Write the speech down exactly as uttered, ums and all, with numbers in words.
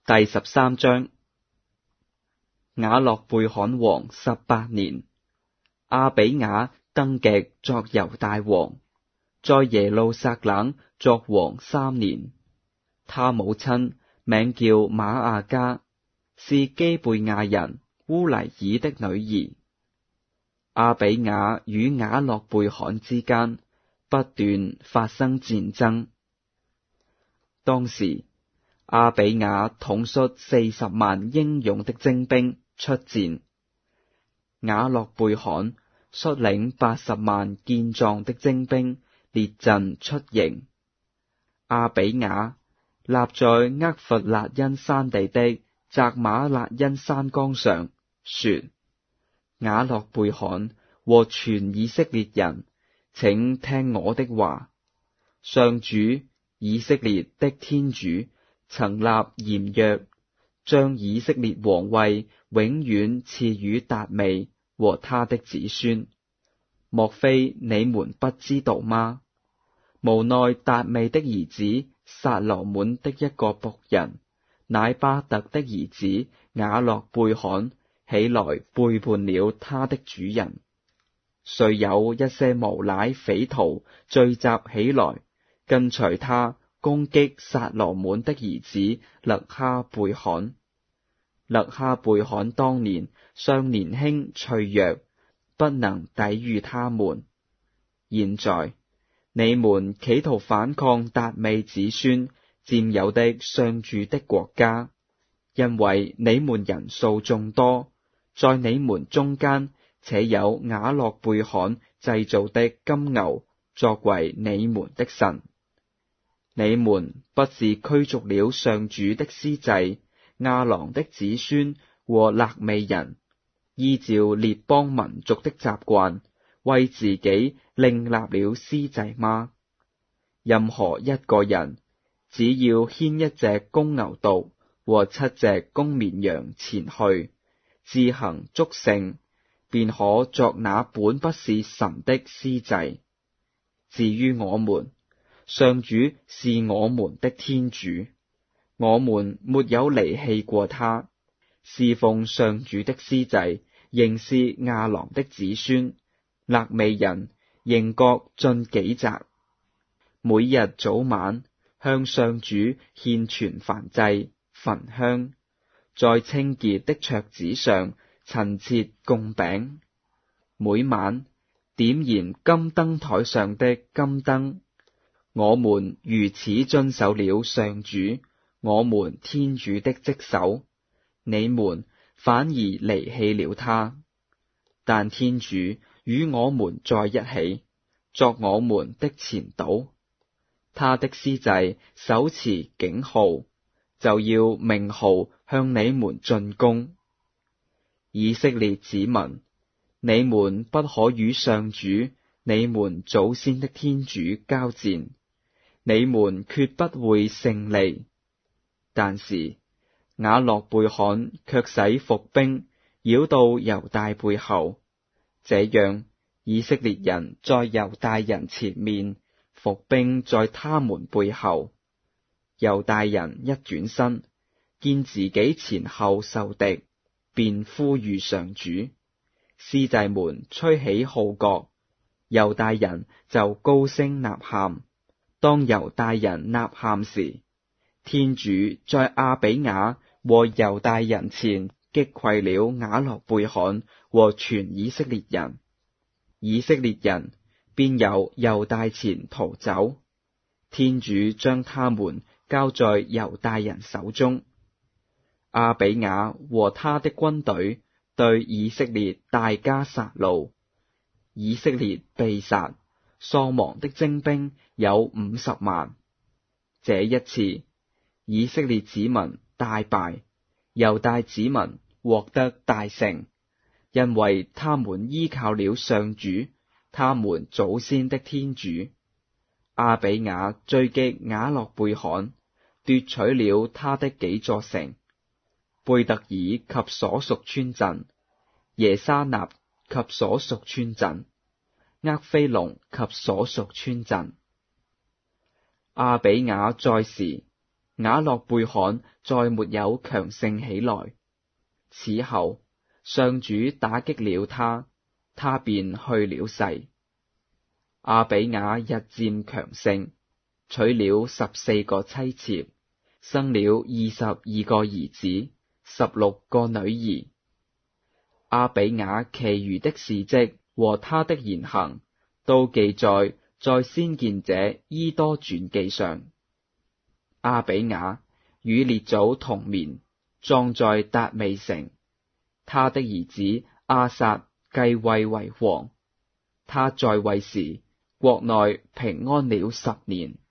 第十三章。雅洛貝罕王十八年，阿比雅登基作猶大王，在耶路撒冷作王三年。他母親名叫瑪亞加，是基貝亞人烏黎爾的女兒。阿比雅與雅洛貝罕之間不斷發生戰爭。當時阿比雅統率四十萬英勇的精兵出戰，雅洛貝罕率領八十萬健壯的精兵列陣出迎。阿比雅立在厄弗辣因山地的責瑪辣因山崗上，說：雅洛貝罕和全以色列人，請聽我的話。上主以色列的天主曾立鹽約，將以色列王位永遠賜予達味和他的子孫。莫非你們不知道嗎？無奈達味的兒子撒羅滿的一個僕人乃巴特的兒子雅洛貝罕起來背叛了他的主人，遂有一些無賴匪徒聚集起來，跟隨他攻擊撒羅滿的兒子勒哈貝罕。勒哈貝罕當年尚年輕脆弱，不能抵禦他們。現在你們企圖反抗達味子孫佔有的上主的國家，因為你們人數眾多，在你們中間且有雅洛貝罕製造的金牛作為你們的神。你們不是驅逐了上主的司祭亞郎的子孫和肋未人，依照列邦民族的習慣，為自己另立了司祭嗎？任何一個人只要牽一隻公牛犢和七隻公綿羊前去，自行祝聖，便可作那本不是神的司祭。至於我們，上主是我們的天主，我們沒有離棄過他。侍奉上主的司祭仍是亞郎的子孫，肋未人仍各盡己責，每日早晚向上主獻全燔祭、焚香，在清潔的桌子上陳設供餅，每晚點燃金燈臺上的金燈。我們如此遵守了上主我們天主的職守，你們反而離棄了他。但天主與我們在一起，作我們的前導。他的司祭手持警號，就要鳴號向你們進攻。以色列子民，你們不可與上主你們祖先的天主交戰，你們決不會勝利。但是雅洛貝罕卻使伏兵繞到猶大背後，這樣以色列人在猶大人前面，伏兵在他們背後。猶大人一轉身，見自己前後受敵，便呼籲上主。司祭們吹起號角，猶大人就高聲吶喊。當猶大人吶喊時，天主在阿比雅和猶大人前擊潰了雅洛貝罕和全以色列人，以色列人便由猶大前逃走。天主將他們交在猶大人手中。阿比雅和他的軍隊對以色列大加殺戮，以色列被殺，喪亡的精兵有五十萬。這一次，以色列子民大敗，猶大子民獲得大勝，因為他們依靠了上主，他們祖先的天主。阿比雅追擊雅洛貝罕，奪取了他的幾座城：貝特爾及所屬村鎮，耶沙納及所屬村鎮，厄非龍及所屬村鎮。阿比雅在時， 雅洛貝罕再沒有強盛起來。此後，上主打擊了他，他便去了世。阿比雅日漸強盛，娶了十四個妻妾，生了二十二個兒子，十六個女兒。阿比雅其餘的事蹟和他的言行，都記載在先見者伊多傳記上。阿比雅與列祖同眠，葬在達味城。他的兒子亞撒繼位為王。他在位時，國內平安了十年。